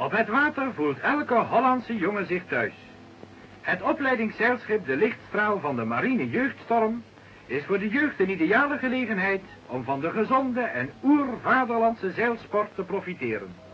Op het water voelt elke Hollandse jongen zich thuis. Het opleidingszeilschip De Lichtstraal van de Marine Jeugdstorm is voor de jeugd een ideale gelegenheid om van de gezonde en oer-vaderlandse zeilsport te profiteren.